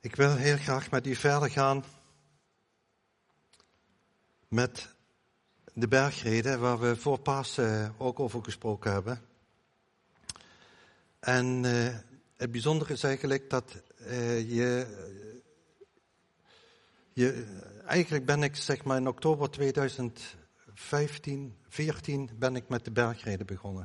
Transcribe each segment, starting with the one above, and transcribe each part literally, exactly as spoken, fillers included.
Ik wil heel graag met u verder gaan met de bergreden waar we voor Pasen ook over gesproken hebben. En uh, het bijzondere is eigenlijk dat uh, je, je... Eigenlijk ben ik zeg maar in oktober tweeduizend vijftien, veertien ben ik met de bergreden begonnen.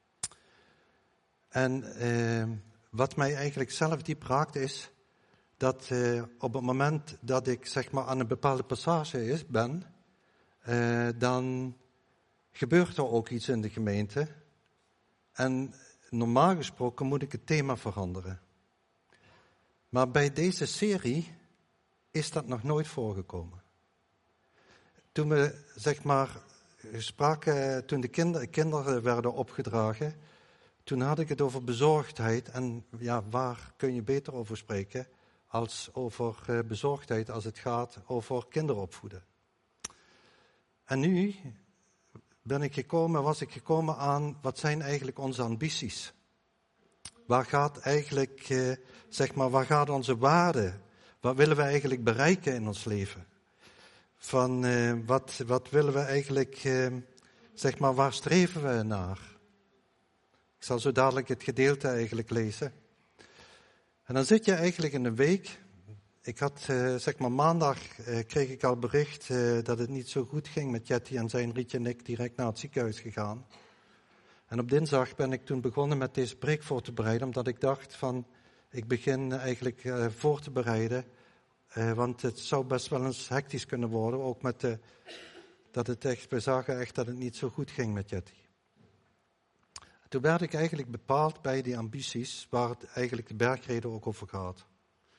En uh, wat mij eigenlijk zelf diep raakt is dat uh, op het moment dat ik zeg maar aan een bepaalde passage is, ben, uh, dan gebeurt er ook iets in de gemeente. En normaal gesproken moet ik het thema veranderen. Maar bij deze serie is dat nog nooit voorgekomen. Toen we zeg maar spraken, toen de kinder, kinderen werden opgedragen, toen had ik het over bezorgdheid. En ja, waar kun je beter over spreken als over uh, bezorgdheid als het gaat over kinderen opvoeden. En nu ben ik gekomen, was ik gekomen aan wat zijn eigenlijk onze ambities. Waar gaat eigenlijk, uh, zeg maar, waar gaat onze waarde? Wat willen we eigenlijk bereiken in ons leven? Van uh, wat, wat willen we eigenlijk, uh, zeg maar, waar streven we naar? Ik zal zo dadelijk het gedeelte eigenlijk lezen. En dan zit je eigenlijk in een week. Ik had, uh, zeg maar, maandag uh, kreeg ik al bericht uh, dat het niet zo goed ging met Jetty en zijn Rietje en ik direct naar het ziekenhuis gegaan. En op dinsdag ben ik toen begonnen met deze preek voor te bereiden, omdat ik dacht van, ik begin eigenlijk uh, voor te bereiden, uh, want het zou best wel eens hectisch kunnen worden, ook met de, dat het echt, we zagen echt dat het niet zo goed ging met Jetty. Toen werd ik eigenlijk bepaald bij die ambities, waar het eigenlijk de bergreden ook over gaat.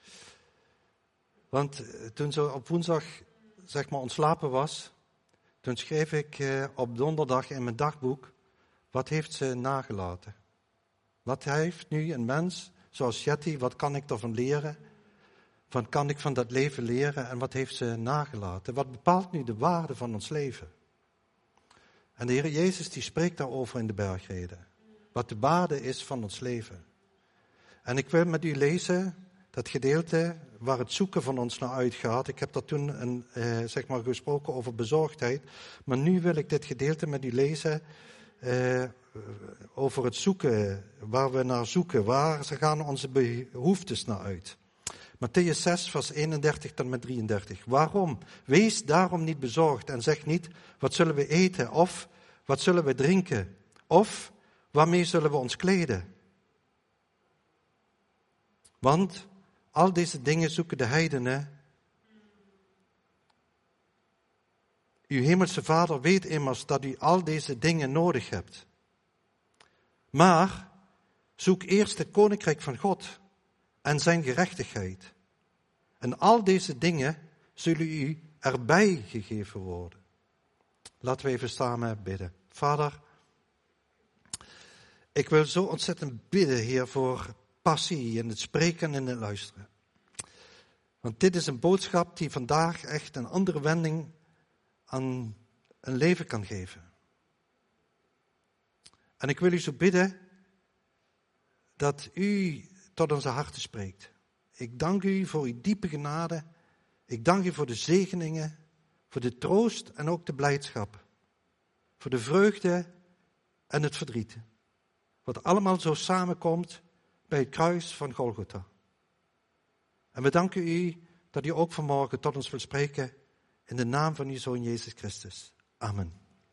Want toen ze op woensdag, zeg maar, ontslapen was, toen schreef ik uh, op donderdag in mijn dagboek, wat heeft ze nagelaten? Wat heeft nu een mens zoals Jetty, wat kan ik ervan leren? Wat kan ik van dat leven leren en wat heeft ze nagelaten? Wat bepaalt nu de waarde van ons leven? En de Heer Jezus die spreekt daarover in de bergreden. Wat de waarde is van ons leven. En ik wil met u lezen dat gedeelte waar het zoeken van ons naar uitgaat. Ik heb daar toen een, eh, zeg maar gesproken over bezorgdheid. Maar nu wil ik dit gedeelte met u lezen eh, over het zoeken, waar we naar zoeken. Waar gaan onze behoeftes naar uit? Mattheüs zes, vers eenendertig tot en met drieëndertig. Waarom? Wees daarom niet bezorgd en zeg niet, wat zullen we eten? Of, wat zullen we drinken? Of, waarmee zullen we ons kleden? Want al deze dingen zoeken de heidenen. Uw hemelse Vader weet immers dat u al deze dingen nodig hebt. Maar zoek eerst het koninkrijk van God en zijn gerechtigheid. En al deze dingen zullen u erbij gegeven worden. Laten we even samen bidden. Vader, ik wil zo ontzettend bidden, Heer, voor passie in het spreken en het luisteren. Want dit is een boodschap die vandaag echt een andere wending aan een leven kan geven. En ik wil u zo bidden dat u tot onze harten spreekt. Ik dank u voor uw diepe genade. Ik dank u voor de zegeningen, voor de troost en ook de blijdschap. Voor de vreugde en het verdriet. Wat allemaal zo samenkomt bij het kruis van Golgotha. En we danken u dat u ook vanmorgen tot ons wil spreken in de naam van uw Zoon Jezus Christus. Amen.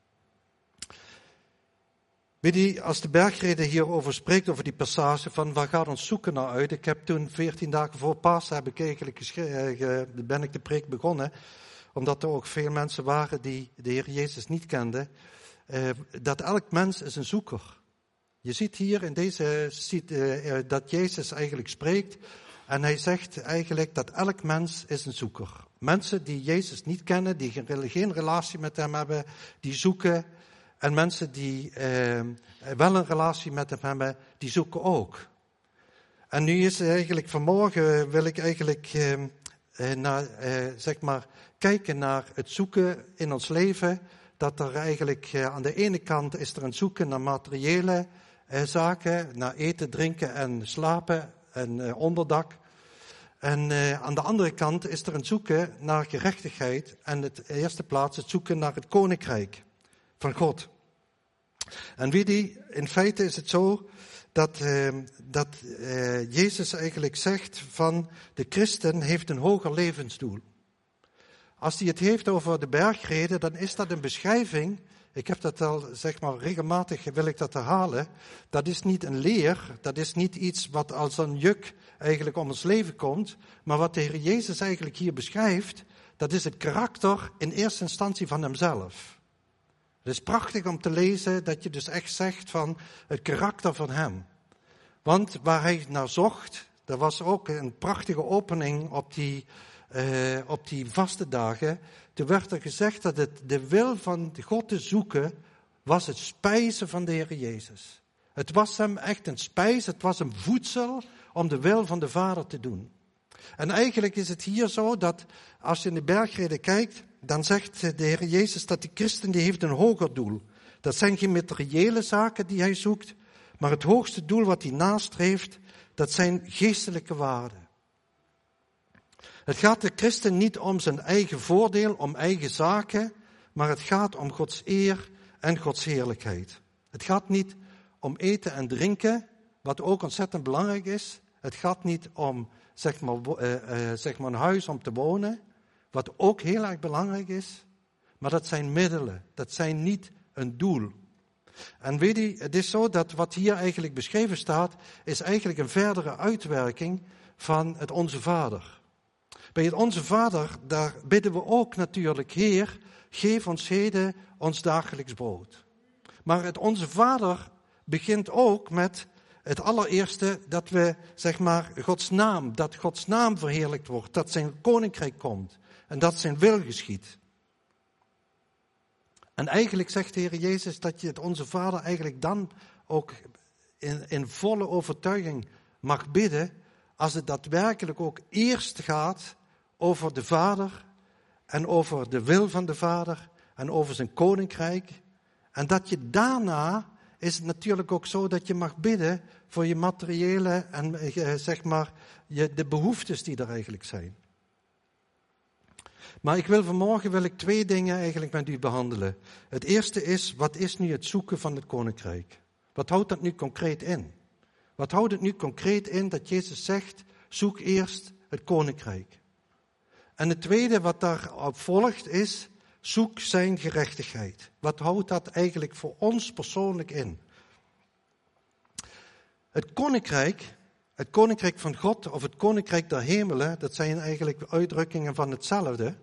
Weet u, als de bergreden hierover spreekt, over die passage van waar gaat ons zoeken naar uit. Ik heb toen veertien dagen voor Pasen heb ik eigenlijk geschre- ben ik de preek begonnen. Omdat er ook veel mensen waren die de Heer Jezus niet kenden. Uh, dat elk mens is een zoeker. Je ziet hier in deze, ziet, uh, dat Jezus eigenlijk spreekt. En hij zegt eigenlijk dat elk mens is een zoeker. Mensen die Jezus niet kennen, die geen, geen relatie met hem hebben, die zoeken. En mensen die uh, wel een relatie met hem hebben, die zoeken ook. En nu is eigenlijk vanmorgen wil ik eigenlijk uh, uh, naar, uh, zeg maar, kijken naar het zoeken in ons leven. Dat er eigenlijk uh, aan de ene kant is er een zoeken naar materiële uh, zaken, naar eten, drinken en slapen en uh, onderdak. En uh, aan de andere kant is er een zoeken naar gerechtigheid en het eerste plaats het zoeken naar het koninkrijk van God. En weet je, in feite is het zo dat, uh, dat uh, Jezus eigenlijk zegt van de christen heeft een hoger levensdoel. Als hij het heeft over de bergreden, dan is dat een beschrijving. Ik heb dat al, zeg maar, regelmatig wil ik dat herhalen. Dat is niet een leer, dat is niet iets wat als een juk eigenlijk om ons leven komt. Maar wat de Heer Jezus eigenlijk hier beschrijft, dat is het karakter in eerste instantie van hemzelf. Het is prachtig om te lezen dat je dus echt zegt van het karakter van hem. Want waar hij naar zocht, er was ook een prachtige opening op die, uh, op die vaste dagen. Toen werd er gezegd dat het de wil van God te zoeken was het spijzen van de Heer Jezus. Het was hem echt een spijs, het was een voedsel om de wil van de Vader te doen. En eigenlijk is het hier zo dat als je in de bergreden kijkt, dan zegt de Heer Jezus dat de christen die heeft een hoger doel. Dat zijn geen materiële zaken die hij zoekt, maar het hoogste doel wat hij nastreeft, dat zijn geestelijke waarden. Het gaat de christen niet om zijn eigen voordeel, om eigen zaken, maar het gaat om Gods eer en Gods heerlijkheid. Het gaat niet om eten en drinken, wat ook ontzettend belangrijk is. Het gaat niet om zeg maar, uh, uh, zeg maar een huis om te wonen, wat ook heel erg belangrijk is. Maar dat zijn middelen, dat zijn niet een doel. En weet je, het is zo dat wat hier eigenlijk beschreven staat, is eigenlijk een verdere uitwerking van het Onze Vader. Bij het Onze Vader, daar bidden we ook natuurlijk, Heer, geef ons heden ons dagelijks brood. Maar het Onze Vader begint ook met het allereerste dat we, zeg maar, Gods naam, dat Gods naam verheerlijkt wordt, dat zijn koninkrijk komt en dat zijn wil geschiet. En eigenlijk zegt de Heer Jezus dat je het Onze Vader eigenlijk dan ook in, in volle overtuiging mag bidden, als het daadwerkelijk ook eerst gaat over de Vader en over de wil van de Vader en over zijn koninkrijk. En dat je daarna is het natuurlijk ook zo dat je mag bidden voor je materiële en eh, zeg maar je, de behoeftes die er eigenlijk zijn. Maar ik wil vanmorgen wil ik twee dingen eigenlijk met u behandelen. Het eerste is, wat is nu het zoeken van het koninkrijk? Wat houdt dat nu concreet in? Wat houdt het nu concreet in dat Jezus zegt, zoek eerst het koninkrijk? En het tweede wat daarop volgt is, zoek zijn gerechtigheid. Wat houdt dat eigenlijk voor ons persoonlijk in? Het koninkrijk, het koninkrijk van God of het koninkrijk der hemelen, dat zijn eigenlijk uitdrukkingen van hetzelfde.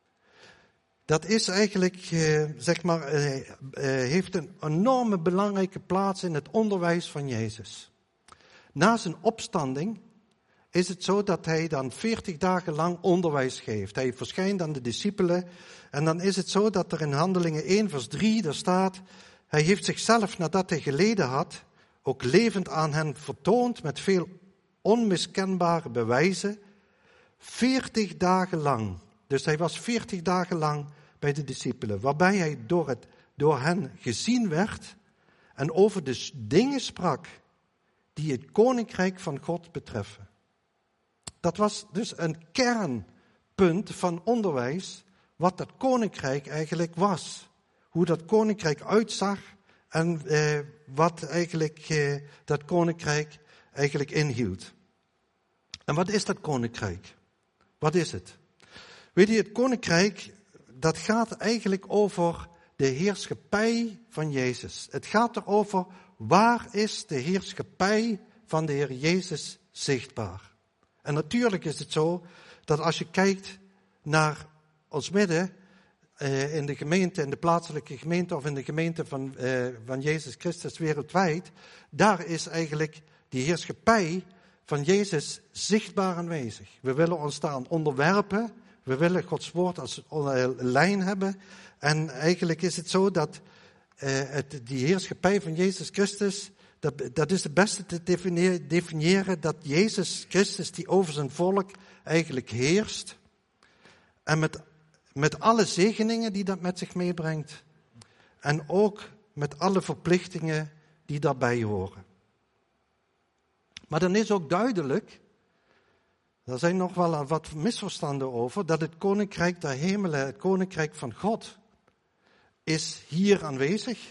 Dat is eigenlijk, eh, zeg maar, eh, eh, heeft een enorme belangrijke plaats in het onderwijs van Jezus. Na zijn opstanding is het zo dat hij dan veertig dagen lang onderwijs geeft. Hij verschijnt aan de discipelen en dan is het zo dat er in Handelingen één vers drie, daar staat, hij heeft zichzelf nadat hij geleden had, ook levend aan hen vertoond met veel onmiskenbare bewijzen, veertig dagen lang. Dus hij was veertig dagen lang bij de discipelen, waarbij hij door, het, door hen gezien werd en over de dingen sprak die het koninkrijk van God betreffen. Dat was dus een kernpunt van onderwijs, wat dat koninkrijk eigenlijk was. Hoe dat koninkrijk uitzag en eh, wat eigenlijk eh, dat koninkrijk eigenlijk inhield. En wat is dat koninkrijk? Wat is het? Weet je, het koninkrijk, dat gaat eigenlijk over de heerschappij van Jezus. Het gaat erover, waar is de heerschappij van de Heer Jezus zichtbaar? En natuurlijk is het zo, dat als je kijkt naar ons midden, uh, in de gemeente, in de plaatselijke gemeente of in de gemeente van, uh, van Jezus Christus wereldwijd, daar is eigenlijk die heerschappij van Jezus zichtbaar aanwezig. We willen ons daaraan onderwerpen. We willen Gods woord als lijn hebben. En eigenlijk is het zo dat uh, het, die heerschappij van Jezus Christus, dat, dat is het beste te definiëren, definiëren dat Jezus Christus die over zijn volk eigenlijk heerst. En met, met alle zegeningen die dat met zich meebrengt. En ook met alle verplichtingen die daarbij horen. Maar dan is ook duidelijk Er zijn nog wel wat misverstanden over, dat het koninkrijk der hemelen, het koninkrijk van God, is hier aanwezig,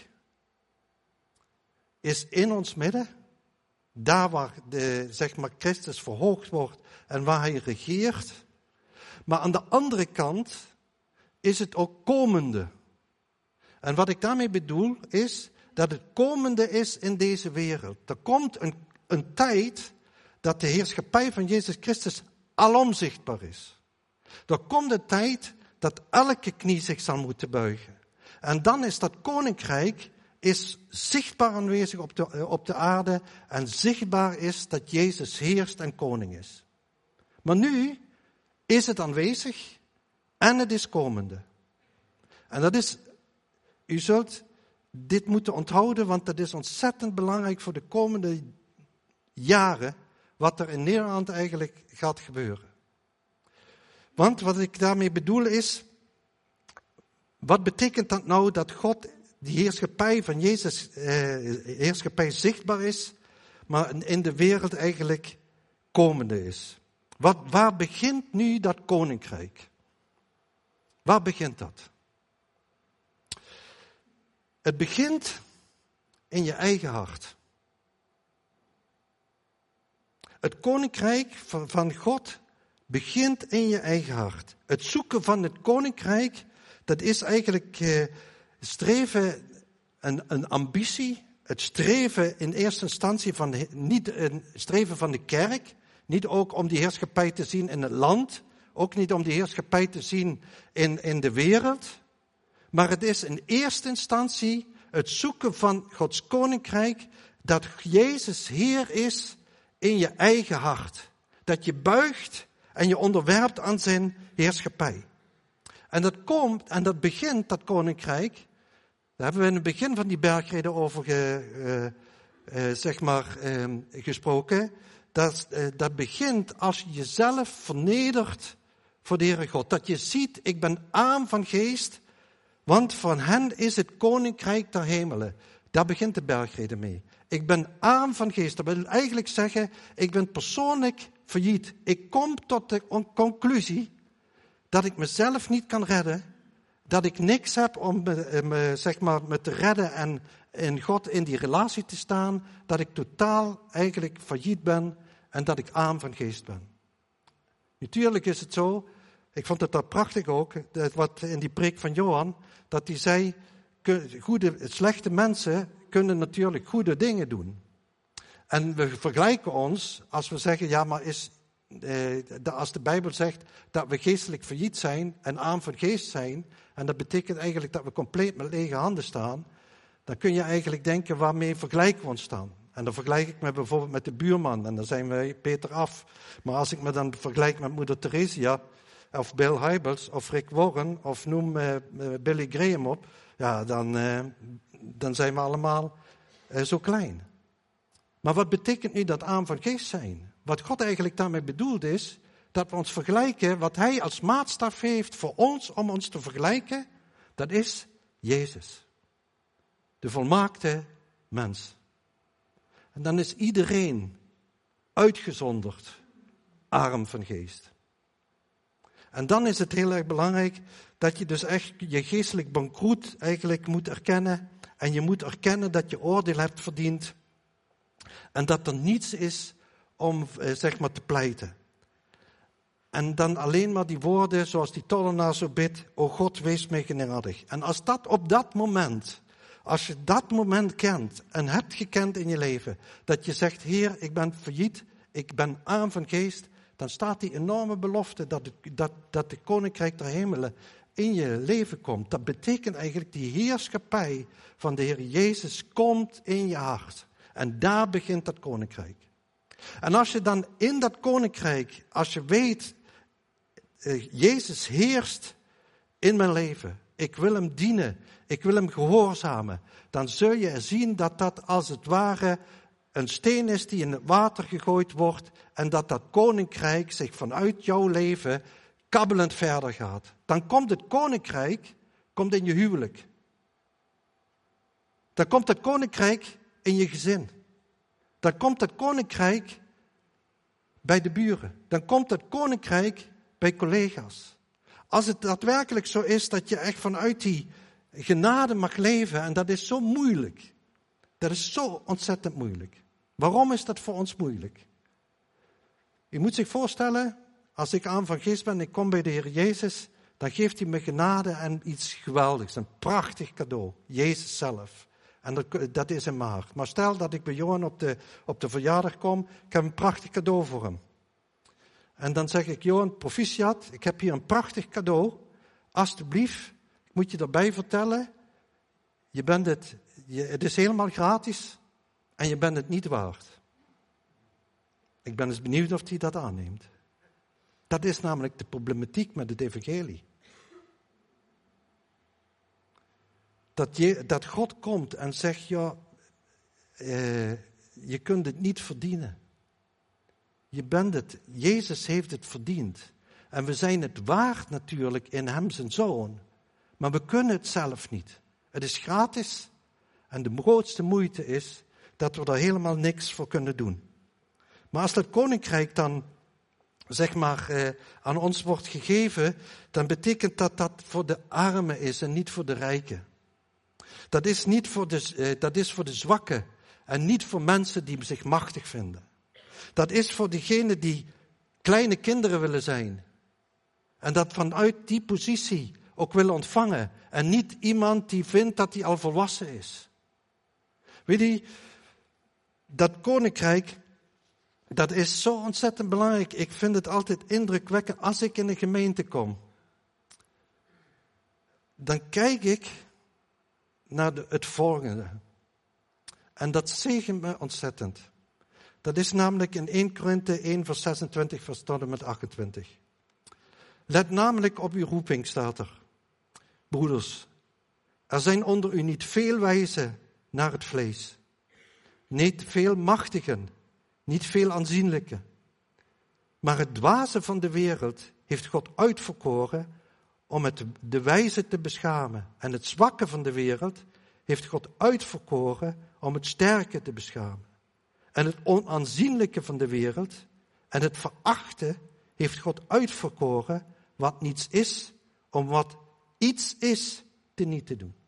is in ons midden, daar waar de, zeg maar, Christus verhoogd wordt en waar hij regeert. Maar aan de andere kant is het ook komende. En wat ik daarmee bedoel is dat het komende is in deze wereld. Er komt een, een tijd dat de heerschappij van Jezus Christus alom zichtbaar is. Er komt een tijd dat elke knie zich zal moeten buigen. En dan is dat koninkrijk is zichtbaar aanwezig op de, op de aarde en zichtbaar is dat Jezus heerst en koning is. Maar nu is het aanwezig en het is komende. En dat is, u zult dit moeten onthouden, want dat is ontzettend belangrijk voor de komende jaren, wat er in Nederland eigenlijk gaat gebeuren. Want wat ik daarmee bedoel is, wat betekent dat nou dat God, die heerschappij van Jezus, eh, heerschappij zichtbaar is, maar in de wereld eigenlijk komende is? Wat, waar begint nu dat koninkrijk? Waar begint dat? Het begint in je eigen hart. Het koninkrijk van, van God begint in je eigen hart. Het zoeken van het koninkrijk, dat is eigenlijk eh, streven, een, een ambitie. Het streven in eerste instantie van de, niet een streven van de kerk. Niet ook om die heerschappij te zien in het land. Ook niet om die heerschappij te zien in, in de wereld. Maar het is in eerste instantie het zoeken van Gods koninkrijk. Dat Jezus Heer is in je eigen hart. Dat je buigt en je onderwerpt aan zijn heerschappij. En dat komt en dat begint, dat koninkrijk. Daar hebben we in het begin van die bergreden over ge, uh, uh, zeg maar, uh, gesproken. Dat, uh, dat begint als je jezelf vernedert voor de Heere God. Dat je ziet, ik ben arm van geest, want van hen is het koninkrijk der hemelen. Daar begint de bergreden mee. Ik ben arm van geest. Dat wil eigenlijk zeggen, ik ben persoonlijk failliet. Ik kom tot de conclusie dat ik mezelf niet kan redden. Dat ik niks heb om me, me, zeg maar, me te redden en in God in die relatie te staan. Dat ik totaal eigenlijk failliet ben en dat ik arm van geest ben. Natuurlijk is het zo, ik vond het daar prachtig ook, wat in die preek van Johan, dat hij zei, goede, slechte mensen kunnen natuurlijk goede dingen doen. En we vergelijken ons, als we zeggen, ja, maar is, eh, als de Bijbel zegt dat we geestelijk failliet zijn en arm van geest zijn, en dat betekent eigenlijk dat we compleet met lege handen staan, dan kun je eigenlijk denken, waarmee vergelijken we ons dan? En dan vergelijk ik me bijvoorbeeld met de buurman, en dan zijn wij Peter af. Maar als ik me dan vergelijk met moeder Theresia, of Bill Hybels, of Rick Warren, of noem uh, Billy Graham op, ja, dan, uh, dan zijn we allemaal uh, zo klein. Maar wat betekent nu dat arm van geest zijn? Wat God eigenlijk daarmee bedoelt is, dat we ons vergelijken, wat hij als maatstaf heeft voor ons, om ons te vergelijken, dat is Jezus. De volmaakte mens. En dan is iedereen uitgezonderd arm van geest. En dan is het heel erg belangrijk dat je dus echt je geestelijk bankroet eigenlijk moet erkennen. En je moet erkennen dat je oordeel hebt verdiend. En dat er niets is om eh, zeg maar te pleiten. En dan alleen maar die woorden zoals die tollenaar zo bidt. O God, wees mij genadig. En als dat op dat moment, als je dat moment kent en hebt gekend in je leven. Dat je zegt, Heer, ik ben failliet, ik ben arm van geest. Dan staat die enorme belofte dat het, dat, dat de koninkrijk der hemelen in je leven komt. Dat betekent eigenlijk die heerschappij van de Heer Jezus komt in je hart. En daar begint dat koninkrijk. En als je dan in dat koninkrijk, als je weet, Jezus heerst in mijn leven. Ik wil hem dienen, ik wil hem gehoorzamen. Dan zul je zien dat dat als het ware een steen is die in het water gegooid wordt en dat dat koninkrijk zich vanuit jouw leven kabbelend verder gaat. Dan komt het koninkrijk komt in je huwelijk. Dan komt het koninkrijk in je gezin. Dan komt het koninkrijk bij de buren. Dan komt het koninkrijk bij collega's. Als het daadwerkelijk zo is dat je echt vanuit die genade mag leven, en dat is zo moeilijk. Dat is zo ontzettend moeilijk. Waarom is dat voor ons moeilijk? Je moet zich voorstellen, als ik arm van geest ben en ik kom bij de Heer Jezus, dan geeft hij me genade en iets geweldigs, een prachtig cadeau. Jezus zelf. En dat, dat is in mijn hart. Maar stel dat ik bij Johan op de, op de verjaardag kom, ik heb een prachtig cadeau voor hem. En dan zeg ik, Johan, proficiat, ik heb hier een prachtig cadeau. Alsjeblieft, ik moet je erbij vertellen, je bent het, je, het is helemaal gratis en je bent het niet waard. Ik ben eens benieuwd of hij dat aanneemt. Dat is namelijk de problematiek met het evangelie. Dat, je, dat God komt en zegt, ja, eh, je kunt het niet verdienen. Je bent het, Jezus heeft het verdiend. En we zijn het waard natuurlijk in hem zijn zoon. Maar we kunnen het zelf niet. Het is gratis. En de grootste moeite is dat we er helemaal niks voor kunnen doen. Maar als dat koninkrijk dan, zeg maar, eh, aan ons wordt gegeven, dan betekent dat dat voor de armen is en niet voor de rijken. Dat is, niet voor de, eh, dat is voor de zwakken en niet voor mensen die zich machtig vinden. Dat is voor diegenen die kleine kinderen willen zijn. En dat vanuit die positie ook willen ontvangen. En niet iemand die vindt dat hij al volwassen is. Weet je, dat koninkrijk, dat is zo ontzettend belangrijk. Ik vind het altijd indrukwekkend als ik in een gemeente kom. Dan kijk ik naar de, het volgende. En dat zegent me ontzettend. Dat is namelijk in eerste Korinthe één vers zesentwintig vers tot en met achtentwintig. Let namelijk op uw roeping, staat er. Broeders, er zijn onder u niet veel wijzen naar het vlees. Niet veel machtigen, niet veel aanzienlijke. Maar het dwaze van de wereld heeft God uitverkoren om het de wijze te beschamen. En het zwakke van de wereld heeft God uitverkoren om het sterke te beschamen. En het onaanzienlijke van de wereld en het verachte heeft God uitverkoren wat niets is, om wat iets is te niet te doen.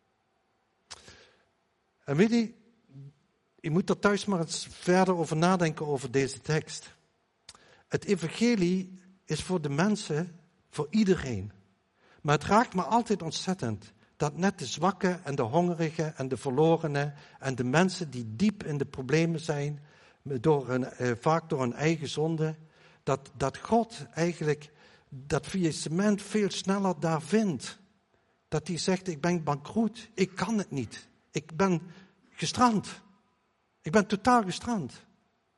En weet je, je moet er thuis maar eens verder over nadenken over deze tekst. Het evangelie is voor de mensen, voor iedereen. Maar het raakt me altijd ontzettend dat net de zwakken en de hongerigen en de verlorenen en de mensen die diep in de problemen zijn, door een, eh, vaak door hun eigen zonde, dat, dat God eigenlijk dat faillissement veel sneller daar vindt. Dat hij zegt, ik ben bankroet, ik kan het niet. Ik ben gestrand. Ik ben totaal gestrand.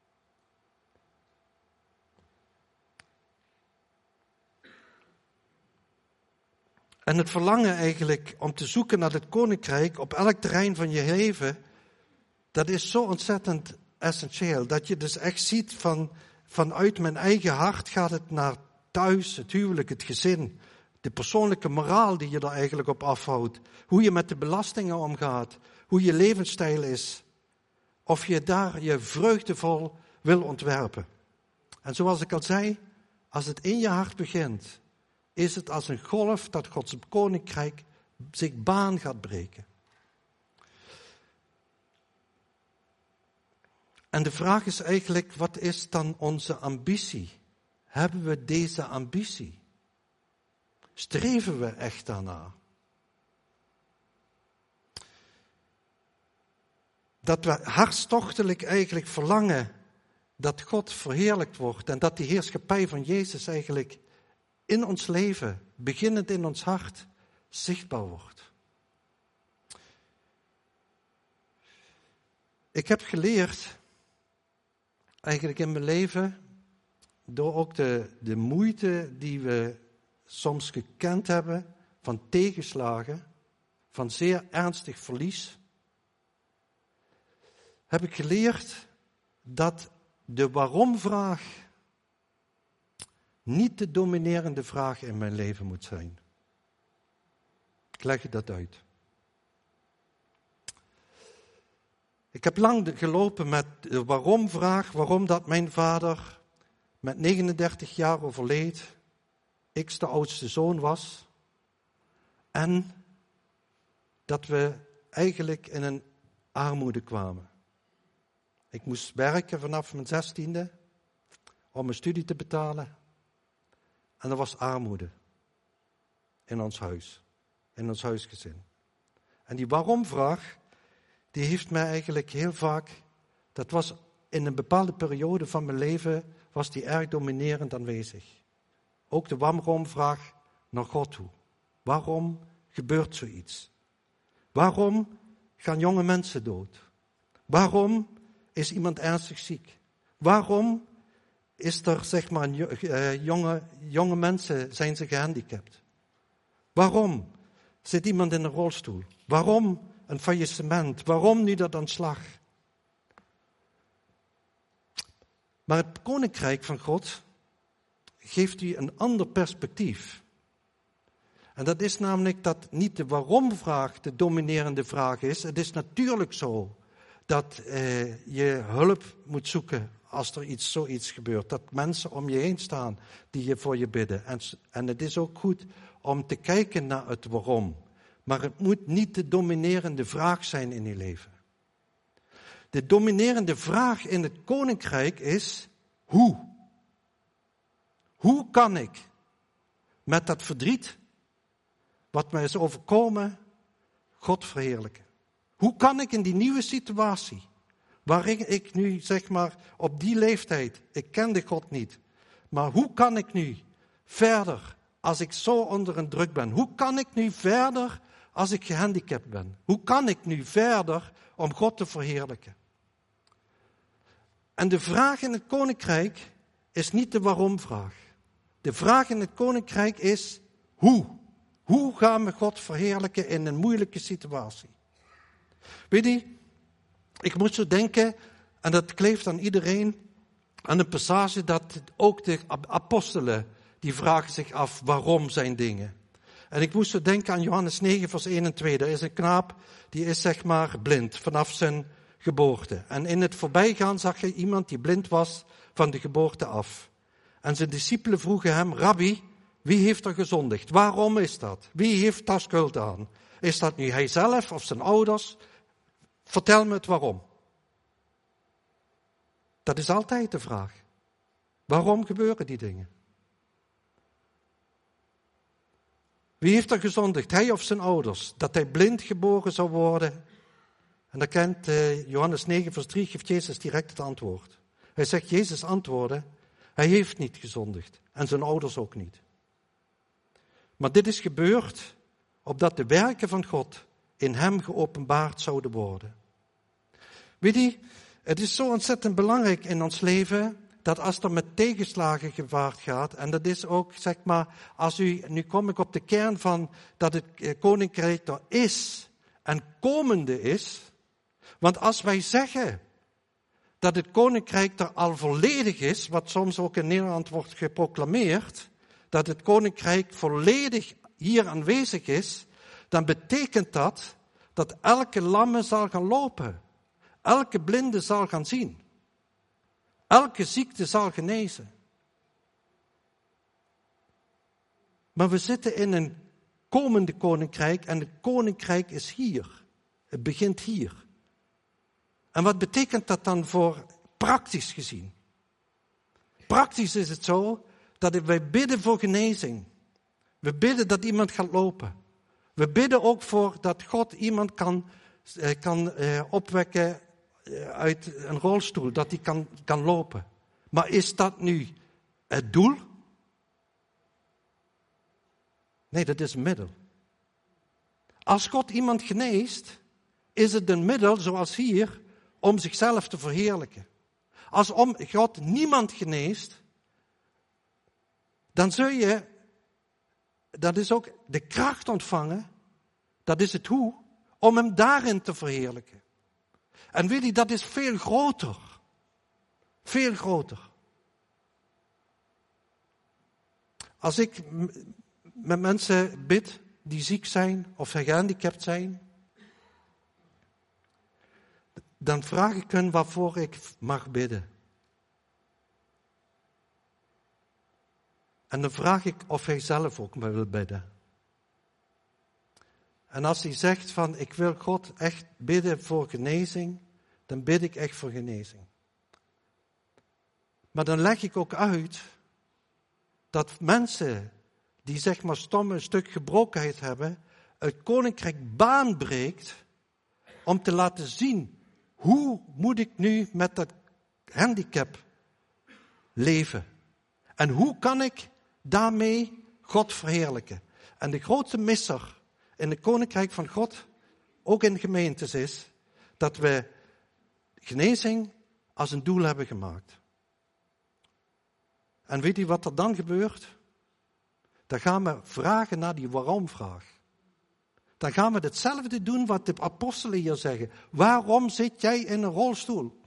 En het verlangen eigenlijk om te zoeken naar het koninkrijk op elk terrein van je leven, dat is zo ontzettend essentieel. Dat je dus echt ziet van, vanuit mijn eigen hart gaat het naar thuis, het huwelijk, het gezin. De persoonlijke moraal die je er eigenlijk op afhoudt. Hoe je met de belastingen omgaat. Hoe je levensstijl is. Of je daar je vreugdevol wil ontwerpen. En zoals ik al zei, als het in je hart begint, is het als een golf dat Gods koninkrijk zich baan gaat breken. En de vraag is eigenlijk, wat is dan onze ambitie? Hebben we deze ambitie? Streven we echt daarna? Dat we hartstochtelijk eigenlijk verlangen dat God verheerlijkt wordt en dat die heerschappij van Jezus eigenlijk in ons leven, beginnend in ons hart, zichtbaar wordt. Ik heb geleerd, eigenlijk in mijn leven, door ook de, de moeite die we soms gekend hebben, van tegenslagen, van zeer ernstig verlies, heb ik geleerd dat de waarom-vraag niet de dominerende vraag in mijn leven moet zijn. Ik leg je dat uit. Ik heb lang gelopen met de waarom-vraag, waarom dat mijn vader met negenendertig jaar overleed, ik de oudste zoon was en dat we eigenlijk in een armoede kwamen. Ik moest werken vanaf mijn zestiende om mijn studie te betalen en er was armoede in ons huis, in ons huisgezin. En die waarom-vraag, die heeft mij eigenlijk heel vaak, dat was in een bepaalde periode van mijn leven, was die erg dominerend aanwezig. Ook de waarom-vraag naar God toe. Waarom gebeurt zoiets? Waarom gaan jonge mensen dood? Waarom is iemand ernstig ziek? Waarom is er, zeg maar, jonge, jonge mensen, zijn ze gehandicapt? Waarom zit iemand in een rolstoel? Waarom een faillissement? Waarom nu dat ontslag? Maar het koninkrijk van God geeft u een ander perspectief. En dat is namelijk dat niet de waarom-vraag de dominerende vraag is. Het is natuurlijk zo dat eh, je hulp moet zoeken als er iets, zoiets gebeurt. Dat mensen om je heen staan die je voor je bidden. En, en het is ook goed om te kijken naar het waarom. Maar het moet niet de dominerende vraag zijn in je leven. De dominerende vraag in het koninkrijk is hoe? Hoe kan ik met dat verdriet wat mij is overkomen, God verheerlijken? Hoe kan ik in die nieuwe situatie, waarin ik nu zeg maar op die leeftijd, ik kende God niet, maar hoe kan ik nu verder als ik zo onder een druk ben? Hoe kan ik nu verder als ik gehandicapt ben? Hoe kan ik nu verder om God te verheerlijken? En de vraag in het koninkrijk is niet de waarom-vraag. De vraag in het koninkrijk is hoe? Hoe gaan we God verheerlijken in een moeilijke situatie? Weet je, ik moet zo denken, en dat kleeft aan iedereen, aan een passage dat ook de apostelen, die vragen zich af, waarom zijn dingen? En ik moest zo denken aan Johannes negen, vers één en twee. Er is een knaap, die is zeg maar blind, vanaf zijn geboorte. En in het voorbijgaan zag je iemand die blind was van de geboorte af. En zijn discipelen vroegen hem, Rabbi, wie heeft er gezondigd? Waarom is dat? Wie heeft daar schuld aan? Is dat nu hij zelf of zijn ouders? Vertel me het waarom. Dat is altijd de vraag. Waarom gebeuren die dingen? Wie heeft er gezondigd? Hij of zijn ouders? Dat hij blind geboren zou worden? En dan kent uh, Johannes negen, vers drie, geeft Jezus direct het antwoord. Hij zegt, Jezus antwoordde, hij heeft niet gezondigd. En zijn ouders ook niet. Maar dit is gebeurd, opdat de werken van God in hem geopenbaard zouden worden. Weet je, het is zo ontzettend belangrijk in ons leven, dat als er met tegenslagen gevaard gaat, en dat is ook, zeg maar, als u, nu kom ik op de kern van dat het koninkrijk er is en komende is. Want als wij zeggen dat het koninkrijk er al volledig is, wat soms ook in Nederland wordt geproclameerd, dat het koninkrijk volledig hier aanwezig is, dan betekent dat dat elke lamme zal gaan lopen. Elke blinde zal gaan zien. Elke ziekte zal genezen. Maar we zitten in een komende koninkrijk en het koninkrijk is hier. Het begint hier. En wat betekent dat dan voor praktisch gezien? Praktisch is het zo dat wij bidden voor genezing. We bidden dat iemand gaat lopen. We bidden ook voor dat God iemand kan, kan eh, opwekken uit een rolstoel, dat hij kan, kan lopen. Maar is dat nu het doel? Nee, dat is een middel. Als God iemand geneest, is het een middel, zoals hier, om zichzelf te verheerlijken. Als om God niemand geneest, dan zul je, dat is ook de kracht ontvangen, dat is het hoe, om hem daarin te verheerlijken. En weet je, dat is veel groter. Veel groter. Als ik met mensen bid die ziek zijn of gehandicapt zijn, dan vraag ik hen waarvoor ik mag bidden. En dan vraag ik of hij zelf ook me wil bidden. En als hij zegt van, ik wil God echt bidden voor genezing, dan bid ik echt voor genezing. Maar dan leg ik ook uit dat mensen die zeg maar stom een stuk gebrokenheid hebben, het koninkrijk baan breekt om te laten zien, hoe moet ik nu met dat handicap leven? En hoe kan ik daarmee God verheerlijken? En de grootste misser in het koninkrijk van God, ook in gemeentes, is dat we genezing als een doel hebben gemaakt. En weet u wat er dan gebeurt? Dan gaan we vragen naar die waarom-vraag. Dan gaan we hetzelfde doen wat de apostelen hier zeggen. Waarom zit jij in een rolstoel?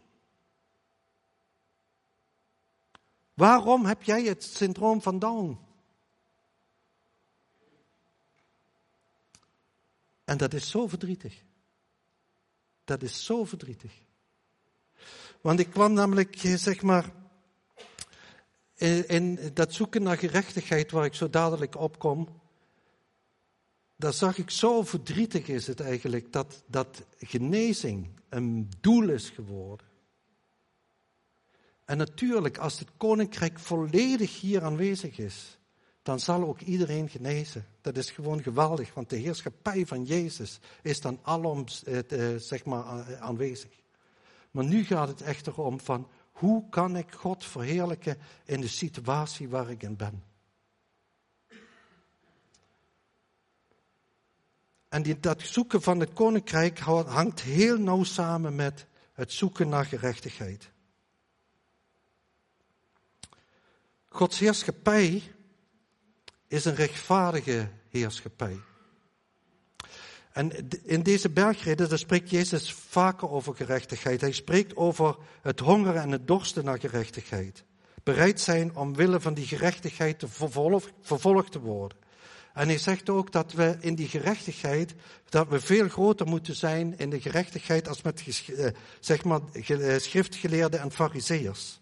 Waarom heb jij het syndroom van Down? En dat is zo verdrietig. Dat is zo verdrietig. Want ik kwam namelijk, zeg maar, in, in dat zoeken naar gerechtigheid waar ik zo dadelijk opkom, daar zag ik zo verdrietig is het eigenlijk, dat, dat genezing een doel is geworden. En natuurlijk, als het koninkrijk volledig hier aanwezig is, dan zal ook iedereen genezen. Dat is gewoon geweldig, want de heerschappij van Jezus is dan alom eh, zeg maar, aanwezig. Maar nu gaat het echter om van, hoe kan ik God verheerlijken in de situatie waar ik in ben? En die, dat zoeken van het koninkrijk hangt heel nauw samen met het zoeken naar gerechtigheid. Gods heerschappij is een rechtvaardige heerschappij. En in deze bergreden, daar spreekt Jezus vaker over gerechtigheid. Hij spreekt over het hongeren en het dorsten naar gerechtigheid. Bereid zijn omwille van die gerechtigheid te vervolg, vervolgd te worden. En hij zegt ook dat we in die gerechtigheid, dat we veel groter moeten zijn in de gerechtigheid als met zeg maar, schriftgeleerden en farizeeërs.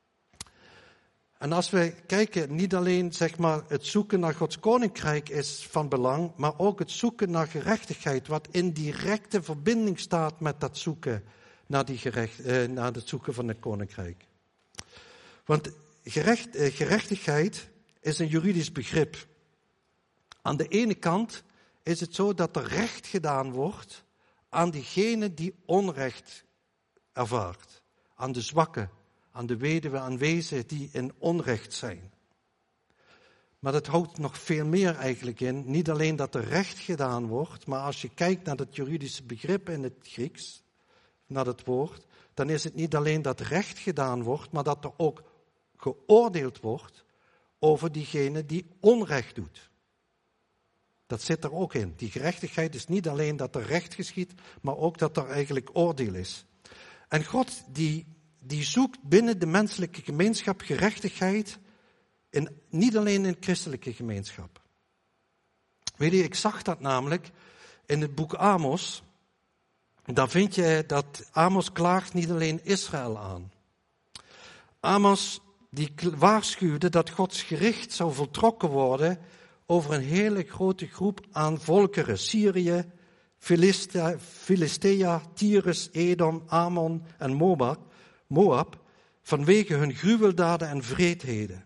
En als we kijken, niet alleen zeg maar, het zoeken naar Gods koninkrijk is van belang, maar ook het zoeken naar gerechtigheid, wat in directe verbinding staat met dat zoeken naar, die gerecht, eh, naar het zoeken van het koninkrijk. Want gerecht, eh, gerechtigheid is een juridisch begrip. Aan de ene kant is het zo dat er recht gedaan wordt aan diegene die onrecht ervaart, aan de zwakke, aan de weduwe, aan wezen die in onrecht zijn. Maar dat houdt nog veel meer eigenlijk in. Niet alleen dat er recht gedaan wordt, maar als je kijkt naar het juridische begrip in het Grieks, naar het woord, dan is het niet alleen dat recht gedaan wordt, maar dat er ook geoordeeld wordt over diegene die onrecht doet. Dat zit er ook in. Die gerechtigheid is niet alleen dat er recht geschiet, maar ook dat er eigenlijk oordeel is. En God die Die zoekt binnen de menselijke gemeenschap gerechtigheid, in, niet alleen in de christelijke gemeenschap. Weet je, ik zag dat namelijk in het boek Amos. Daar vind je dat Amos klaagt niet alleen Israël aan. Amos die waarschuwde dat Gods gericht zou voltrokken worden over een hele grote groep aan volkeren. Syrië, Filistea, Filistea Tyrus, Edom, Ammon en Moab. Moab, vanwege hun gruweldaden en wreedheden.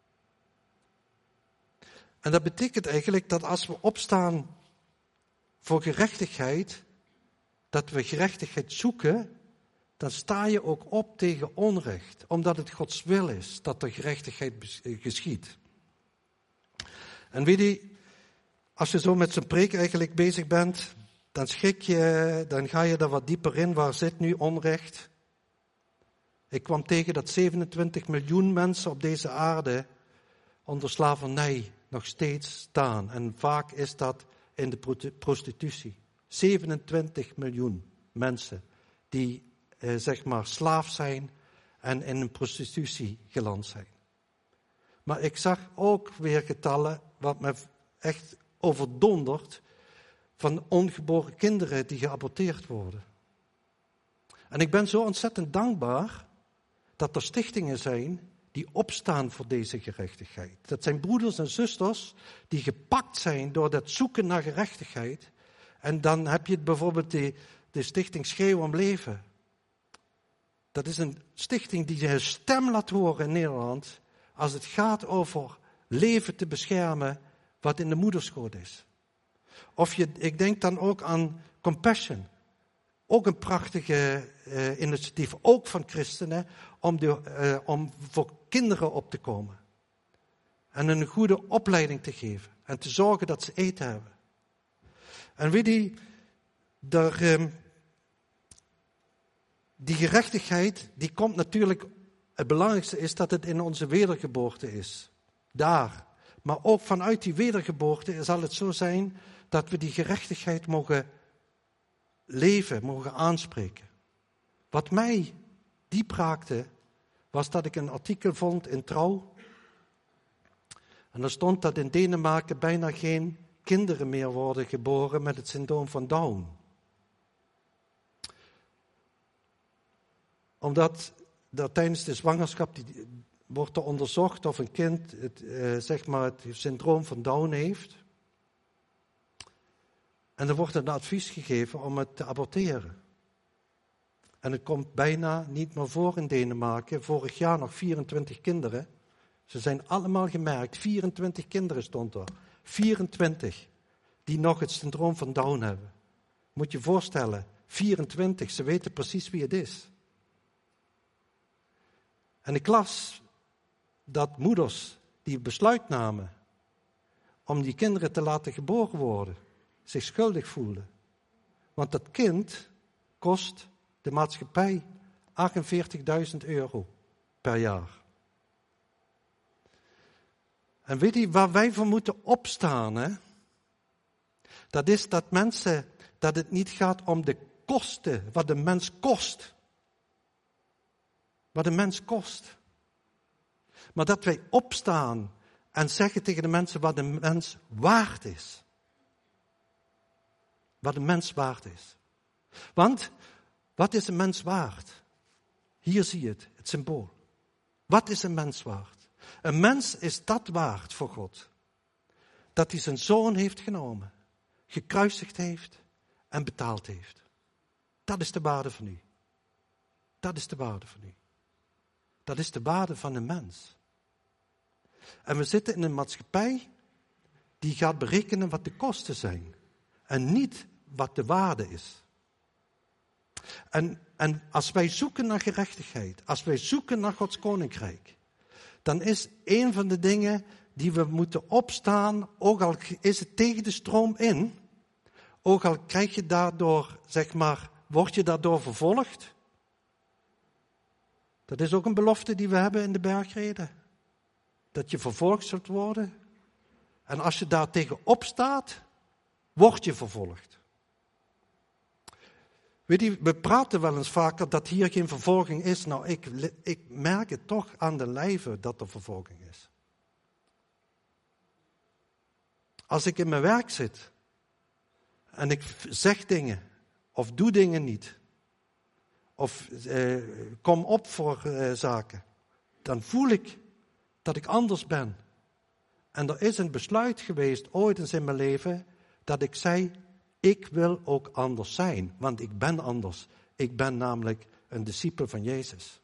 En dat betekent eigenlijk dat als we opstaan voor gerechtigheid, dat we gerechtigheid zoeken, dan sta je ook op tegen onrecht, omdat het Gods wil is dat er gerechtigheid geschiedt. En weet je, als je zo met zijn preek eigenlijk bezig bent, dan schrik je, dan ga je daar wat dieper in, waar zit nu onrecht? Ik kwam tegen dat zevenentwintig miljoen mensen op deze aarde onder slavernij nog steeds staan. En vaak is dat in de prostitutie. zevenentwintig miljoen mensen die eh, zeg maar slaaf zijn en in een prostitutie geland zijn. Maar ik zag ook weer getallen wat me echt overdondert van ongeboren kinderen die geaborteerd worden. En ik ben zo ontzettend dankbaar dat er stichtingen zijn die opstaan voor deze gerechtigheid. Dat zijn broeders en zusters die gepakt zijn door dat zoeken naar gerechtigheid. En dan heb je bijvoorbeeld de, de stichting Schreeuw om Leven. Dat is een stichting die zijn stem laat horen in Nederland als het gaat over leven te beschermen wat in de moederschoot is. Of je, ik denk dan ook aan Compassion. Ook een prachtige uh, initiatief, ook van christenen, om, de, uh, om voor kinderen op te komen. En een goede opleiding te geven. En te zorgen dat ze eten hebben. En weet je, daar, um, die gerechtigheid, die komt natuurlijk, het belangrijkste is dat het in onze wedergeboorte is. Daar. Maar ook vanuit die wedergeboorte zal het zo zijn dat we die gerechtigheid mogen leven, mogen aanspreken. Wat mij diep raakte, was dat ik een artikel vond in Trouw. En er stond dat in Denemarken bijna geen kinderen meer worden geboren met het syndroom van Down. Omdat dat tijdens de zwangerschap die, wordt er onderzocht of een kind het, uh, zeg maar het syndroom van Down heeft. En er wordt een advies gegeven om het te aborteren. En het komt bijna niet meer voor in Denemarken. Vorig jaar nog vierentwintig kinderen. Ze zijn allemaal gemerkt. vierentwintig kinderen stond er. vierentwintig die nog het syndroom van Down hebben. Moet je je voorstellen, vierentwintig, ze weten precies wie het is. En ik las dat moeders die besluit namen om die kinderen te laten geboren worden, zich schuldig voelden. Want dat kind kost de maatschappij achtenveertigduizend euro per jaar. En weet je waar wij voor moeten opstaan? Hè? Dat is dat mensen, dat het niet gaat om de kosten, wat de mens kost. Wat de mens kost. Maar dat wij opstaan en zeggen tegen de mensen wat de mens waard is. Wat de mens waard is. Want, wat is een mens waard? Hier zie je het, het symbool. Wat is een mens waard? Een mens is dat waard voor God. Dat hij zijn zoon heeft genomen, gekruisigd heeft en betaald heeft. Dat is de waarde van u. Dat is de waarde van u. Dat is de waarde van een mens. En we zitten in een maatschappij die gaat berekenen wat de kosten zijn. En niet wat de waarde is. En, en als wij zoeken naar gerechtigheid, als wij zoeken naar Gods koninkrijk, dan is een van de dingen die we moeten opstaan, ook al is het tegen de stroom in, ook al krijg je daardoor, zeg maar, word je daardoor vervolgd. Dat is ook een belofte die we hebben in de bergreden. Dat je vervolgd zult worden. En als je daar tegen opstaat, word je vervolgd. Weet je, we praten wel eens vaker dat hier geen vervolging is. Nou, ik, ik merk het toch aan de lijve dat er vervolging is. Als ik in mijn werk zit en ik zeg dingen of doe dingen niet, of eh, kom op voor eh, zaken, dan voel ik dat ik anders ben. En er is een besluit geweest ooit eens in mijn leven dat ik zei, ik wil ook anders zijn, want ik ben anders. Ik ben namelijk een discipel van Jezus.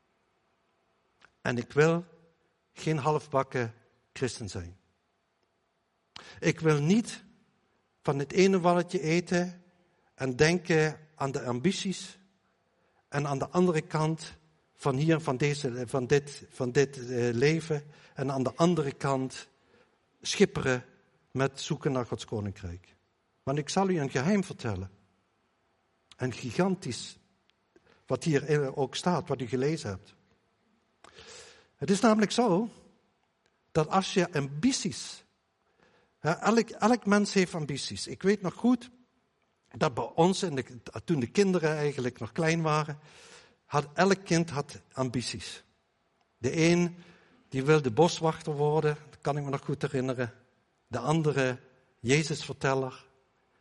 En ik wil geen halfbakken christen zijn. Ik wil niet van het ene walletje eten en denken aan de ambities en aan de andere kant van hier, van, deze, van dit, van dit uh, leven en aan de andere kant schipperen met zoeken naar Gods koninkrijk. Want ik zal u een geheim vertellen. Een gigantisch, wat hier ook staat, wat u gelezen hebt. Het is namelijk zo, dat als je ambities, hè, elk, elk mens heeft ambities. Ik weet nog goed, dat bij ons, in de, toen de kinderen eigenlijk nog klein waren, had elk kind had ambities. De een, die wilde boswachter worden, dat kan ik me nog goed herinneren. De andere, Jezusverteller.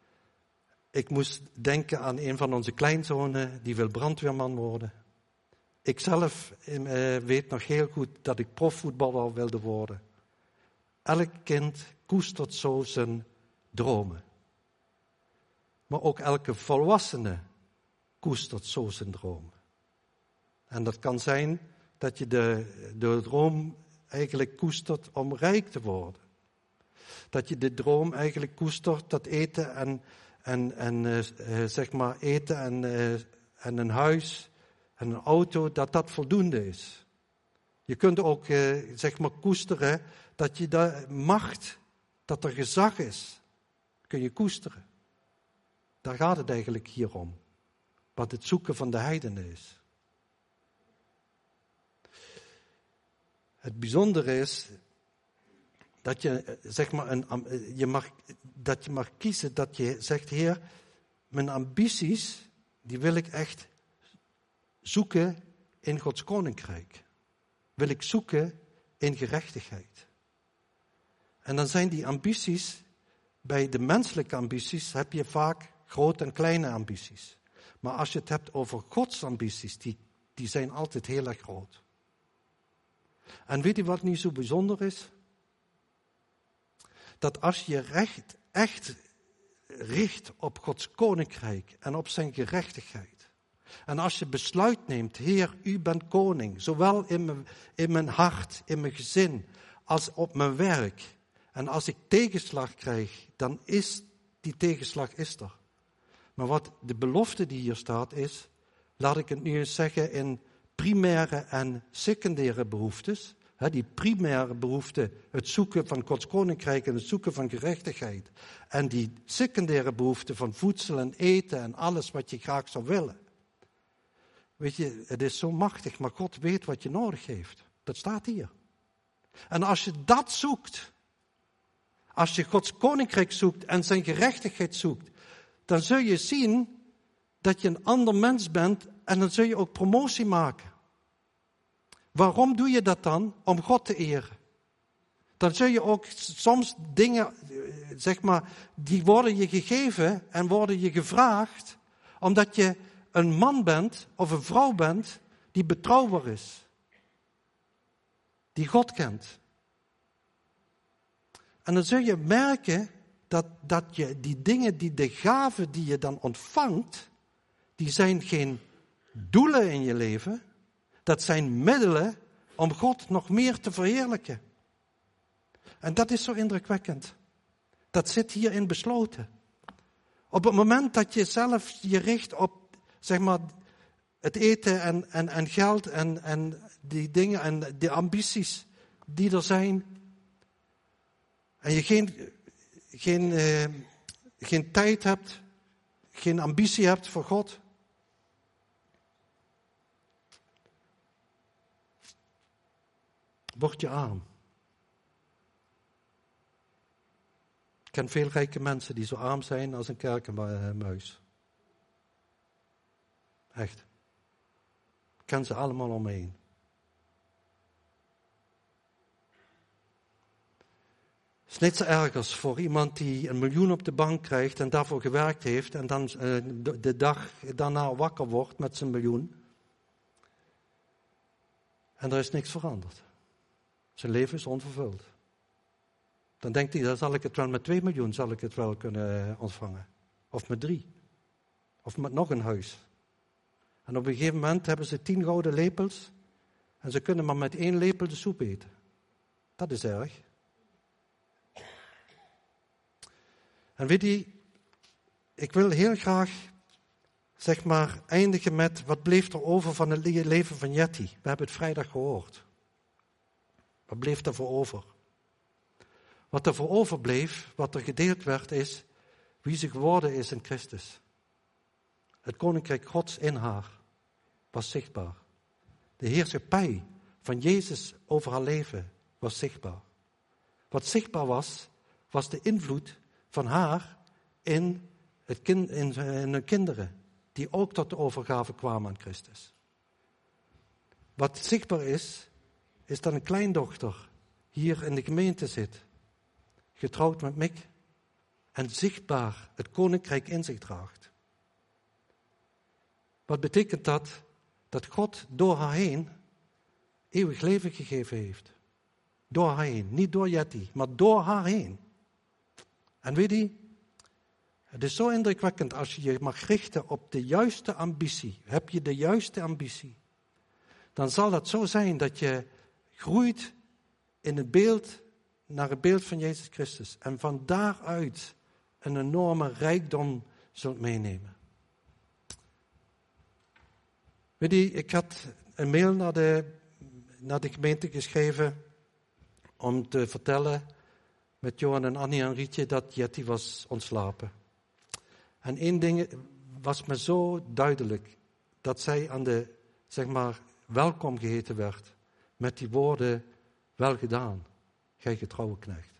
Ik moest denken aan een van onze kleinzonen, die wil brandweerman worden. Ik zelf uh, weet nog heel goed dat ik profvoetballer wilde worden. Elk kind koestert zo zijn dromen. Maar ook elke volwassene koestert zo zijn dromen. En dat kan zijn dat je de, de droom eigenlijk koestert om rijk te worden. Dat je de droom eigenlijk koestert dat eten en, en, en uh, zeg maar eten en, uh, en een huis en een auto, dat dat voldoende is. Je kunt ook uh, zeg maar koesteren dat je de macht, dat er gezag is. Kun je koesteren. Daar gaat het eigenlijk hier om. Wat het zoeken van de heidenen is. Het bijzondere is dat je, zeg maar, een, je mag, dat je mag kiezen dat je zegt, Heer, mijn ambities, die wil ik echt zoeken in Gods koninkrijk. Wil ik zoeken in gerechtigheid. En dan zijn die ambities, bij de menselijke ambities heb je vaak grote en kleine ambities. Maar als je het hebt over Gods ambities, die, die zijn altijd heel erg groot. En weet je wat nu zo bijzonder is? Dat als je recht, echt richt op Gods koninkrijk en op zijn gerechtigheid. En als je besluit neemt, Heer, u bent koning, zowel in mijn, in mijn hart, in mijn gezin, als op mijn werk. En als ik tegenslag krijg, dan is die tegenslag is er. Maar wat de belofte die hier staat is, laat ik het nu eens zeggen in primaire en secundaire behoeftes. He, die primaire behoefte, het zoeken van Gods koninkrijk en het zoeken van gerechtigheid. En die secundaire behoefte van voedsel en eten en alles wat je graag zou willen. Weet je, het is zo machtig, maar God weet wat je nodig heeft. Dat staat hier. En als je dat zoekt, als je Gods koninkrijk zoekt en zijn gerechtigheid zoekt, dan zul je zien dat je een ander mens bent en dan zul je ook promotie maken. Waarom doe je dat dan? Om God te eren. Dan zul je ook soms dingen, zeg maar, die worden je gegeven en worden je gevraagd, omdat je een man bent of een vrouw bent die betrouwbaar is. Die God kent. En dan zul je merken dat, dat je die dingen, die de gaven die je dan ontvangt, die zijn geen doelen in je leven. Dat zijn middelen om God nog meer te verheerlijken. En dat is zo indrukwekkend. Dat zit hierin besloten. Op het moment dat je zelf je richt op, zeg maar, het eten en, en, en geld en, en die dingen en de ambities die er zijn. En je geen, geen, uh, geen tijd hebt, geen ambitie hebt voor God. Word je arm. Ik ken veel rijke mensen die zo arm zijn als een kerkenmuis. Echt. Ik ken ze allemaal om me heen. Het is net zo ergens voor iemand die een miljoen op de bank krijgt en daarvoor gewerkt heeft en dan uh, de dag daarna wakker wordt met zijn miljoen. En er is niks veranderd. Zijn leven is onvervuld. Dan denkt hij, dan zal ik het wel met twee miljoen zal ik het wel kunnen ontvangen. Of met drie. Of met nog een huis. En op een gegeven moment hebben ze tien gouden lepels. En ze kunnen maar met één lepel de soep eten. Dat is erg. En weet je, ik wil heel graag, zeg maar, eindigen met wat bleef er over van het leven van Jetty. We hebben het vrijdag gehoord. Wat bleef er voor over? Wat er voor overbleef, wat er gedeeld werd, is wie ze geworden is in Christus. Het koninkrijk Gods in haar was zichtbaar. De heerschappij van Jezus over haar leven was zichtbaar. Wat zichtbaar was, was de invloed van haar in, het kind, in, in hun kinderen, die ook tot de overgave kwamen aan Christus. Wat zichtbaar is, is dat een kleindochter hier in de gemeente zit, getrouwd met Mick, en zichtbaar het koninkrijk in zich draagt. Wat betekent dat? dat God door haar heen eeuwig leven gegeven heeft. Door haar heen. Niet door Jetty, maar door haar heen. En weet je, het is zo indrukwekkend als je je mag richten op de juiste ambitie. Heb je de juiste ambitie, dan zal het zo zijn dat je groeit in het beeld, naar het beeld van Jezus Christus. En van daaruit een enorme rijkdom zult meenemen. Weet je, ik had een mail naar de, naar de gemeente geschreven om te vertellen met Johan en Annie en Rietje dat Jetty was ontslapen. En één ding was me zo duidelijk, dat zij aan de, zeg maar, welkom geheten werd met die woorden, wel gedaan, gij getrouwe knecht.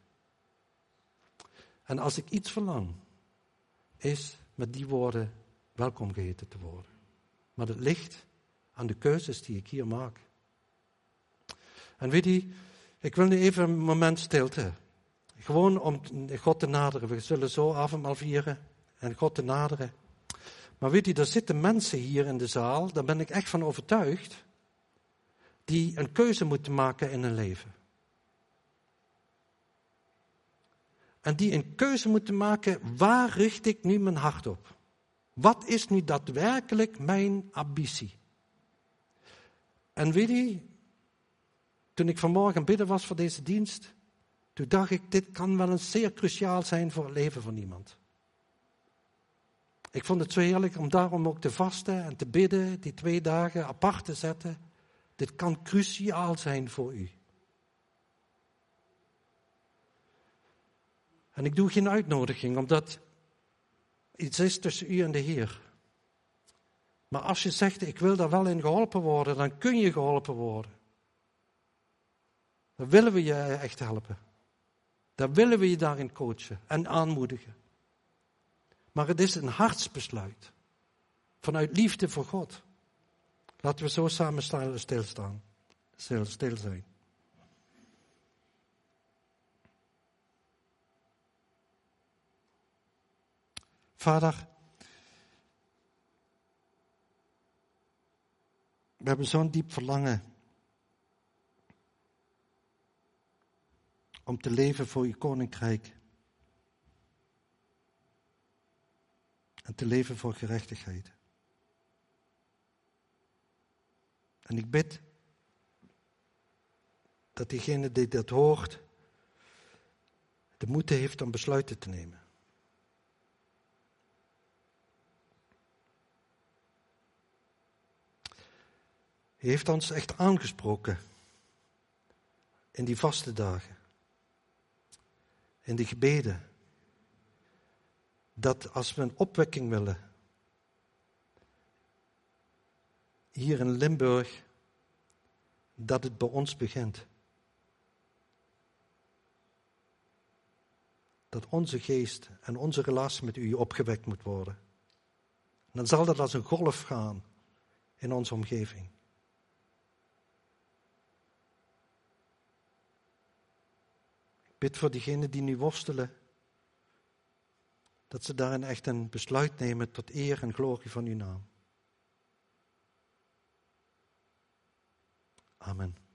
En als ik iets verlang, is met die woorden welkom geheten te worden. Maar het ligt aan de keuzes die ik hier maak. En weet je, ik wil nu even een moment stilte. Gewoon om God te naderen. We zullen zo avondmaal vieren en God te naderen. Maar weet je, er zitten mensen hier in de zaal, daar ben ik echt van overtuigd, die een keuze moeten maken in hun leven. En die een keuze moeten maken, waar richt ik nu mijn hart op? Wat is nu daadwerkelijk mijn ambitie? En weet je, toen ik vanmorgen bidden was voor deze dienst, toen dacht ik, dit kan wel een zeer cruciaal zijn voor het leven van iemand. Ik vond het zo heerlijk om daarom ook te vasten en te bidden, die twee dagen apart te zetten. Dit kan cruciaal zijn voor u. En ik doe geen uitnodiging, omdat iets is tussen u en de Heer. Maar als je zegt, ik wil daar wel in geholpen worden, dan kun je geholpen worden. Dan willen we je echt helpen. Dan willen we je daarin coachen en aanmoedigen. Maar het is een hartsbesluit. Vanuit liefde voor God. Laten we zo samen stilstaan. Stil, stil zijn. Vader, we hebben zo'n diep verlangen om te leven voor uw koninkrijk. En te leven voor gerechtigheid. En ik bid dat diegene die dat hoort, de moed heeft om besluiten te nemen. Hij heeft ons echt aangesproken in die vaste dagen, in die gebeden, dat als we een opwekking willen, hier in Limburg, dat het bij ons begint. Dat onze geest en onze relatie met u opgewekt moet worden. En dan zal dat als een golf gaan in onze omgeving. Ik bid voor diegenen die nu worstelen, dat ze daarin echt een besluit nemen tot eer en glorie van uw naam. Amen.